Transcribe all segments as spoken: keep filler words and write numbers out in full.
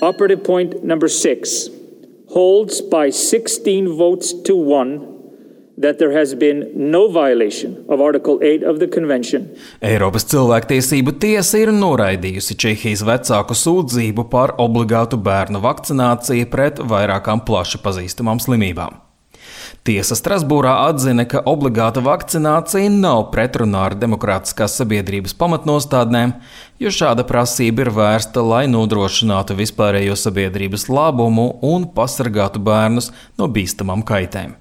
Operative point number six holds by sixteen votes to one that there has been no violation of Article eight of the Convention. Eiropas cilvēktiesību tiesa ir noraidījusi Čehijas vecāku sūdzību par obligātu bērnu vakcināciju pret vairākām plaši pazīstamām slimībām. Tiesa Strasbūrā atzina, ka obligāta vakcinācija nav pretrunā ar demokrātiskās sabiedrības pamatnostādnēm, jo šāda prasība ir vērsta, lai nodrošinātu vispārējo sabiedrības labumu un pasargātu bērnus no bīstamām kaitēm.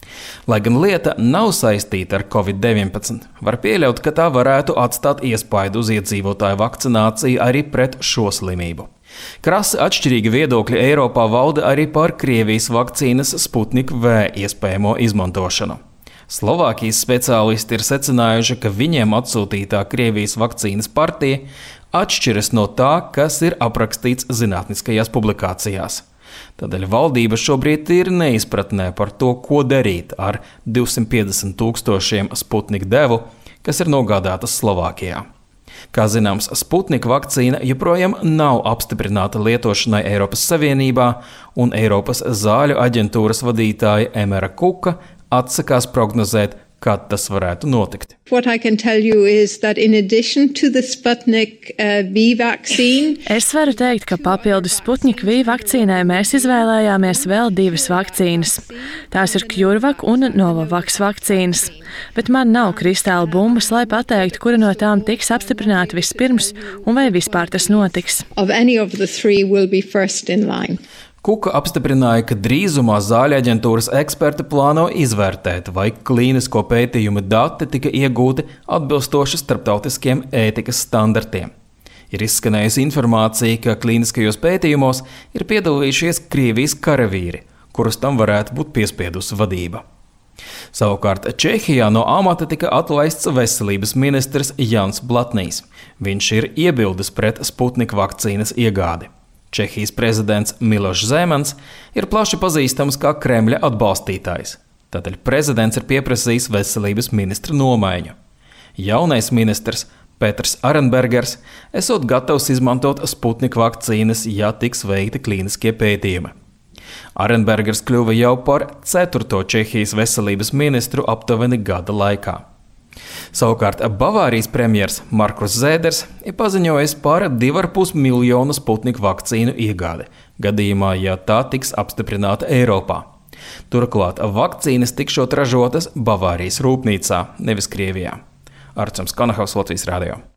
Lai gan lieta nav saistīta ar covid deviņpadsmit, var pieļaut, ka tā varētu atstāt iespaidu uz iedzīvotāju vakcināciju arī pret šo slimību. Krasi atšķirīgi viedokļi Eiropā valda arī par Krievijas vakcīnas Sputnik V iespējamo izmantošanu. Slovākijas speciālisti ir secinājuši, ka viņiem atsūtītā Krievijas vakcīnas partija atšķiras no tā, kas ir aprakstīts zinātniskajās publikācijās. Tādēļ valdība šobrīd ir neizpratnē par to, ko darīt ar divsimt piecdesmit tūkstošiem Sputnik devu, kas ir nogādātas Slovākijā. Kā zināms, Sputnik vakcīna joprojām nav apstiprināta lietošanai Eiropas Savienībā, un Eiropas zāļu aģentūras vadītāja Emera Kuka atsakās prognozēt, kad tas varētu notikt. What I can tell you is that in addition to the Sputnik uh, V vaccine, Es varu teikt, ka papildus Sputnik V vakcīnai mēs izvēlējāmies vēl divas vakcīnas. Tās ir CureVac un Novavax vakcīnas. Bet man nav kristāla bumbas, lai pateiktu, kura no tām tiks apstiprināta vispirms un vai vispār tas notiks. of any of the three will be first in line. Kuka apstiprināja, ka drīzumā zāļu aģentūras eksperti plāno izvērtēt, vai klīnisko pētījumu dati tika iegūti atbilstoši starptautiskiem ētikas standartiem. Ir izskanējusi informācija, ka klīniskajos pētījumos ir piedalījušies Krievijas karavīri, kurus tam varētu būt piespiedusi vadība. Savukārt Čehijā no amata tika atlaists veselības ministrs Jans Blatnīs. Viņš ir iebildis pret Sputnik vakcīnas iegādi. Čehijas prezidents Milošs Zemans ir plaši pazīstams kā Kremļa atbalstītājs. Tādēļ prezidents ir pieprasījis veselības ministra nomaiņu. Jaunais ministrs Petrs Arenbergers esot gatavs izmantot Sputnik vakcīnas, ja tiks veikti klīniskie pētījumi. Arenbergers kļuva jau par ceturto Čehijas veselības ministru aptuveni gada laikā. Savukārt Bavārijas premjers Markus Zēders ir paziņojis par divu ar pus miljonu Sputnik vakcīnu iegādi, gadījumā, ja tā tiks apstiprināta Eiropā. Turklāt vakcīnas tikšot ražotas Bavārijas rūpnīcā, nevis Krievijā. Arčuns Kanahaus, Latvijas radio.